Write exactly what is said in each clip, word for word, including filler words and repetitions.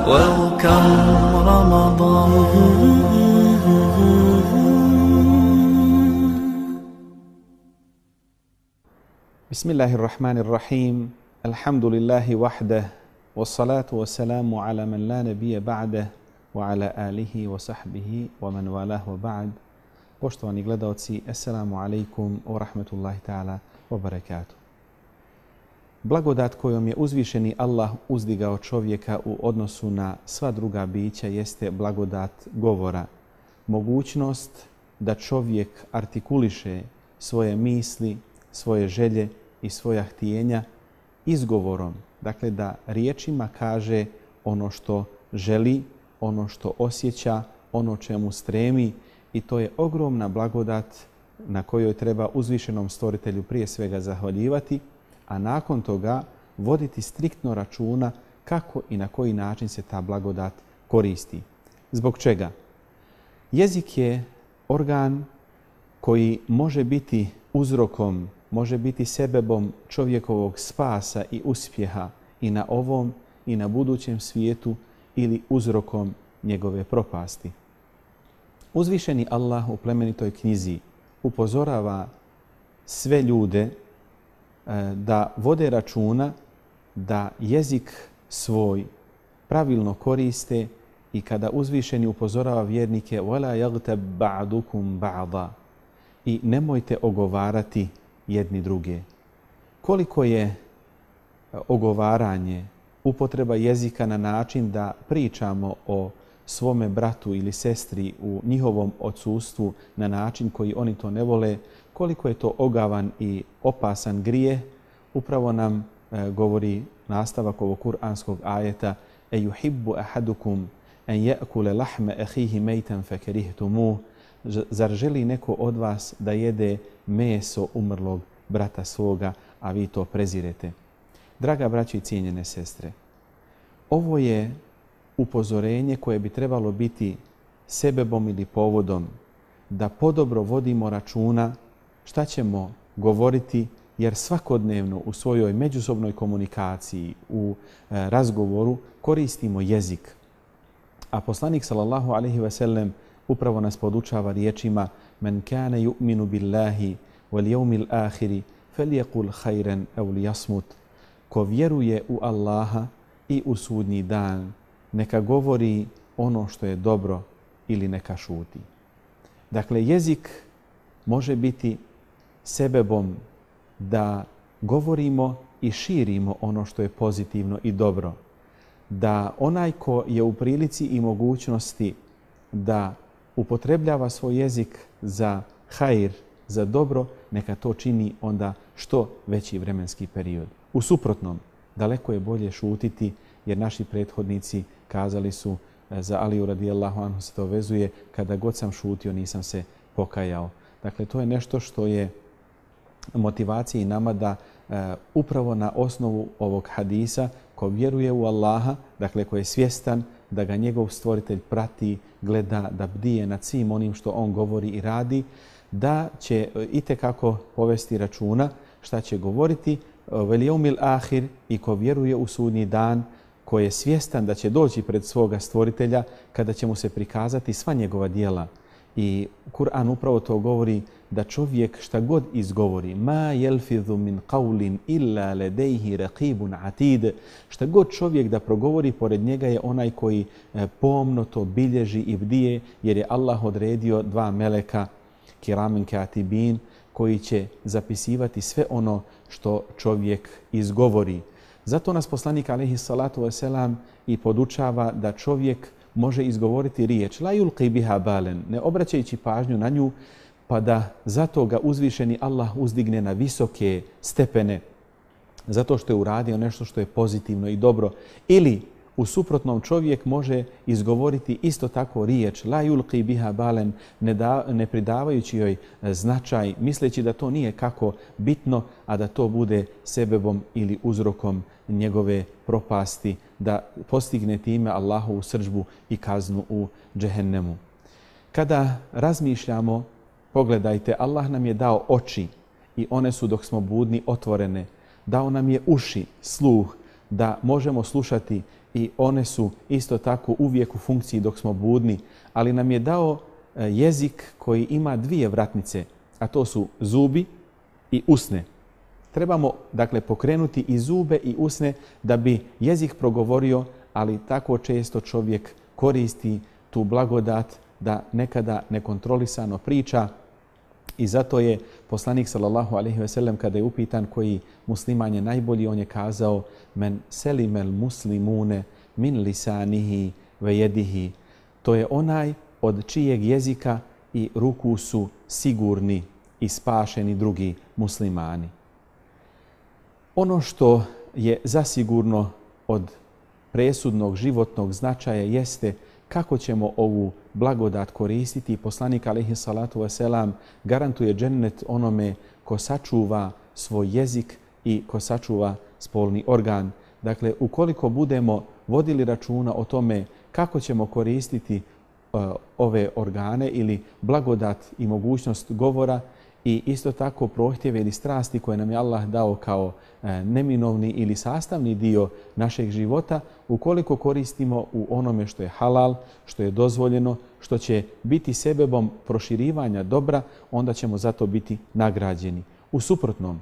Welcome Ramadan. Bismillahirrahmanirrahim. Alhamdulillahi wahdah. Wassalatu wassalamu ala man la nabija ba'dah wa ala alihi wa sahbihi wa man walah wa ba'd. Poštovani gledalci, assalamu alaikum wa rahmatullahi ta'ala wa barakatuh. Blagodat kojom je uzvišeni Allah uzdigao čovjeka u odnosu na sva druga bića jeste blagodat govora. Mogućnost da čovjek artikuliše svoje misli, svoje želje i svoja htjenja izgovorom. Dakle, da riječima kaže ono što želi, ono što osjeća, ono čemu stremi i to je ogromna blagodat na kojoj treba uzvišenom stvoritelju prije svega zahvaljivati, a nakon toga voditi striktno računa kako i na koji način se ta blagodat koristi. Zbog čega? Jezik je organ koji može biti uzrokom, može biti sebebom čovjekovog spasa i uspjeha i na ovom i na budućem svijetu ili uzrokom njegove propasti. Uzvišeni Allah u plemenitoj knjizi upozorava sve ljude da vode računa da jezik svoj pravilno koriste i kada uzvišeni upozorava vjernike وَلَا يَغْتَبْ بَعْدُكُمْ بَعْضًا i nemojte ogovarati jedni druge. Koliko je ogovaranje, upotreba jezika na način da pričamo o svome bratu ili sestri u njihovom odsustvu na način koji oni to ne vole, koliko je to ogavan i opasan grijeh, upravo nam e, govori nastavak ovog kuranskog ajeta e yuhibbu ahadukum an ya'kula lahma akhihi maytan fakarihtumu. Zar želi neko od vas da jede meso umrlog brata svoga, a vi to prezirete? Draga braće i cijenjene sestre, ovo je upozorenje koje bi trebalo biti sebebom ili povodom da podobro vodimo računa šta ćemo govoriti, jer svakodnevno u svojoj međusobnoj komunikaciji, u e, razgovoru koristimo jezik. A poslanik sallallahu alejhi ve sellem upravo nas podučava riječima men kana yu'minu billahi wal yawmil akhir falyaqul khayran aw liyasmut. Ko vjeruje u Allaha i u sudnji dan, neka govori ono što je dobro ili neka šuti. Dakle, jezik može biti sebebom da govorimo i širimo ono što je pozitivno i dobro. Da onaj ko je u prilici i mogućnosti da upotrebljava svoj jezik za hajr, za dobro, neka to čini onda što veći vremenski period. U suprotnom, daleko je bolje šutiti, jer naši prethodnici kazali su za Aliju radijallahu anhu se to vezuje, kada god sam šutio nisam se pokajao. Dakle, to je nešto što je motivacija i nama da e, upravo na osnovu ovog hadisa ko vjeruje u Allaha, dakle ko je svjestan da ga njegov stvoritelj prati, gleda, da bdije nad svim onim što on govori i radi, da će itekako povesti računa šta će govoriti vel jeumil ahir i ko vjeruje u sudnji dan, ko je svjestan da će doći pred svoga stvoritelja kada će mu se prikazati sva njegova djela. I Kur'an upravo to govori da čovjek šta god izgovori, ma yelfidhu min qawlin illa ladayhi raqibun atid, šta god čovjek da progovori, pored njega je onaj koji pomno to bilježi i bdije, jer je Allah odredio dva meleka, kiramen katibin, koji će zapisivati sve ono što čovjek izgovori. Zato nas poslanik alejhi salatu vesselam i podučava da čovjek može izgovoriti riječ la yulqi biha balen, ne obraćajući pažnju na nju, pa da zato ga uzvišeni Allah uzdigne na visoke stepene zato što je uradio nešto što je pozitivno i dobro. Ili u suprotnom čovjek može izgovoriti isto tako riječ la yulqi biha balen, ne, da, ne pridavajući joj značaj, misleći da to nije kako bitno, a da to bude sebebom ili uzrokom njegove propasti, da postigne time Allahovu srdžbu i kaznu u džehennemu. Kada razmišljamo, pogledajte, Allah nam je dao oči i one su dok smo budni otvorene. Dao nam je uši, sluh, da možemo slušati i one su isto tako uvijek u funkciji dok smo budni, ali nam je dao jezik koji ima dvije vratnice, a to su zubi i usne. Trebamo dakle pokrenuti i zube i usne da bi jezik progovorio, ali tako često čovjek koristi tu blagodat da nekada nekontrolisano priča. I zato je poslanik sallallahu alejhi ve sellem kada je upitan koji musliman je najbolji, on je kazao men selimel muslimune min lisanihi ve yedihi. To je onaj od čijeg jezika i ruku su sigurni i spašeni drugi muslimani. Ono što je zasigurno od presudnog životnog značaja jeste kako ćemo ovu blagodat koristiti. Poslanik alejhi salatu vesselam garantuje džennet onome ko sačuva svoj jezik i ko sačuva spolni organ. Dakle, ukoliko budemo vodili računa o tome kako ćemo koristiti uh, ove organe ili blagodat i mogućnost govora i isto tako prohtjeve ili strasti koje nam je Allah dao kao neminovni ili sastavni dio našeg života, ukoliko koristimo u onome što je halal, što je dozvoljeno, što će biti sebebom proširivanja dobra, onda ćemo zato biti nagrađeni. U suprotnom,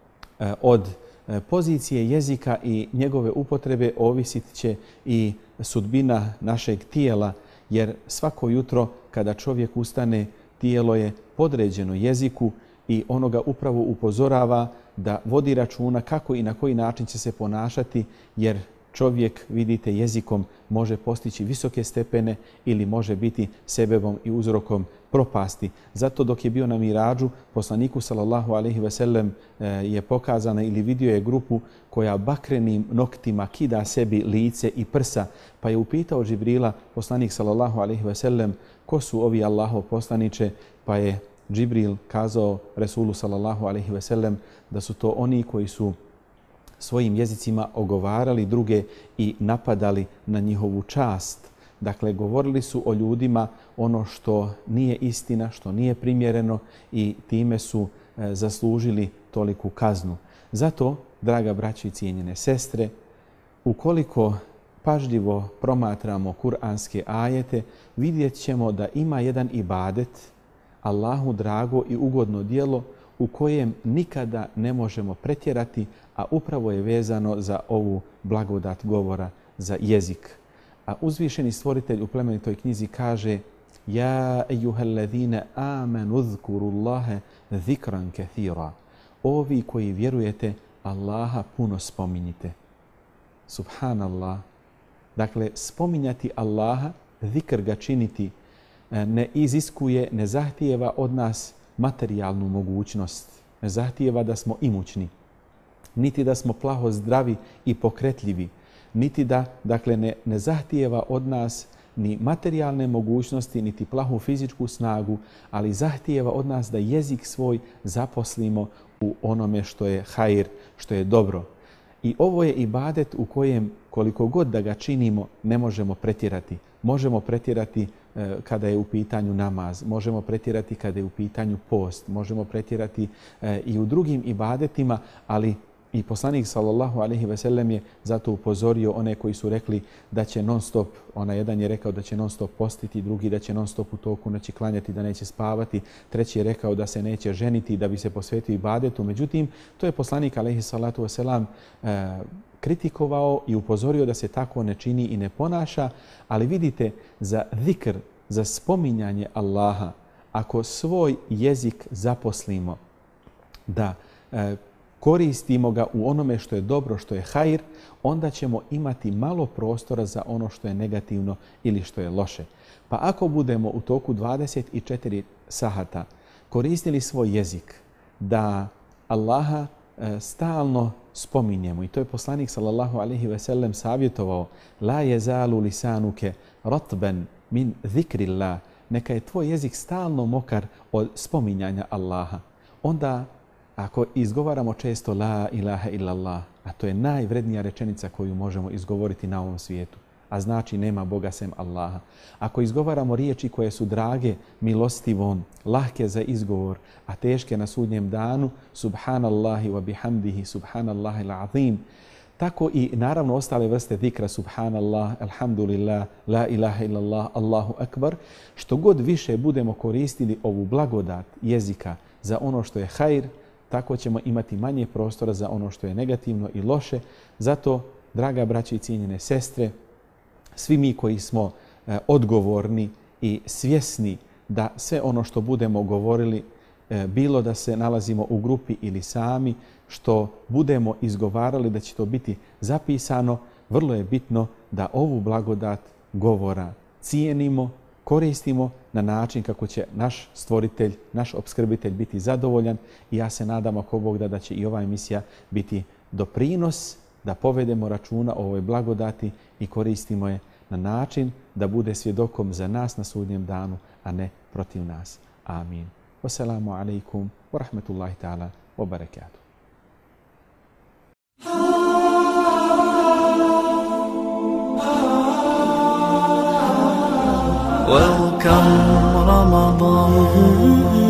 od pozicije jezika i njegove upotrebe ovisit će i sudbina našeg tijela, jer svako jutro kada čovjek ustane, tijelo je podređeno jeziku i ono ga upravo upozorava da vodi računa kako i na koji način će se ponašati, jer čovjek, vidite, jezikom može postići visoke stepene ili može biti sebebom i uzrokom propasti. Zato dok je bio na Miradžu, poslaniku sallallahu alejhi ve sellem je pokazana ili vidio je grupu koja bakrenim noktima kida sebi lice i prsa, pa je upitao Džibrila, poslanik sallallahu alejhi ve sellem, ko su ovi Allahov poslaniče, pa je Džibril kazao Resulu sallallahu alejhi ve sellem da su to oni koji su svojim jezicima ogovarali druge i napadali na njihovu čast. Dakle, govorili su o ljudima ono što nije istina, što nije primjereno i time su e, zaslužili toliku kaznu. Zato, draga braćo i cijenjene sestre, ukoliko pažljivo promatramo kuranske ajete, vidjet ćemo da ima jedan ibadet, Allahu drago i ugodno djelo u kojem nikada ne možemo pretjerati, a upravo je vezano za ovu blagodat govora, za jezik. A uzvišeni stvoritelj u plemenitoj knjizi kaže: Ja ejuhellezine amenu zkurullahe zikran kethira. Ovi koji vjerujete, Allaha puno spominjite. Subhanallah. Dakle, spominjati Allaha, zikr ga činiti, ne iziskuje, ne zahtijeva od nas materijalnu mogućnost. Ne zahtijeva da smo imućni, niti da smo plaho zdravi i pokretljivi, niti da, dakle, ne, ne zahtijeva od nas ni materijalne mogućnosti, niti plahu fizičku snagu, ali zahtijeva od nas da jezik svoj zaposlimo u onome što je hajr, što je dobro. I ovo je ibadet u kojem koliko god da ga činimo ne možemo pretjerati. Možemo pretjerati e, kada je u pitanju namaz, možemo pretjerati kada je u pitanju post, možemo pretjerati e, i u drugim ibadetima, ali i poslanik sallallahu alejhi ve sellem je zato upozorio one koji su rekli da će non stop, ona jedan je rekao da će non stop postiti, drugi da će non stop u toku noći klanjati, da neće spavati, treći je rekao da se neće ženiti, da bi se posvetio ibadetu. Međutim, to je poslanik alejhi salatu vesselam e, kritikovao i upozorio da se tako ne čini i ne ponaša, ali vidite, za zikr, za spominjanje Allaha, ako svoj jezik zaposlimo, da e, koristimo ga u onome što je dobro, što je hajr, onda ćemo imati malo prostora za ono što je negativno ili što je loše. Pa ako budemo u toku dvadeset četiri sahata koristili svoj jezik da Allaha e, stalno spominjemo, i to je poslanik sallallahu alejhi ve sellem savjetovao: la yezalu lisanuke ratban min zikrillah, neka je tvoj jezik stalno mokar od spominjanja Allaha. Onda ako izgovaramo često la ilaha illallah, a to je najvrednija rečenica koju možemo izgovoriti na ovom svijetu, a znači nema Boga sem Allaha. Ako izgovaramo riječi koje su drage milostivom, lahke za izgovor, a teške na sudnjem danu, subhanallahi wa bihamdihi, subhanallahi l'azim, tako i naravno ostale vrste zikra, subhanallah, alhamdulillah, la ilaha illallah, Allahu akbar. Što god više budemo koristili ovu blagodat jezika za ono što je hajr, tako ćemo imati manje prostora za ono što je negativno i loše. Zato, draga braće i cijenjene sestre, svi mi koji smo e, odgovorni i svjesni da sve ono što budemo govorili, e, bilo da se nalazimo u grupi ili sami, što budemo izgovarali da će to biti zapisano, vrlo je bitno da ovu blagodat govora cijenimo, koristimo na način kako će naš stvoritelj, naš opskrbitelj biti zadovoljan i ja se nadam ako Bog da da će i ova emisija biti doprinos da povedemo računa o ovoj blagodati i koristimo je na način da bude svjedokom za nas na sudnjem danu, a ne protiv nas. Amin. Wassalamu alaikum wa rahmatullahi ta'ala wa barakatuh. Welcome Ramadan.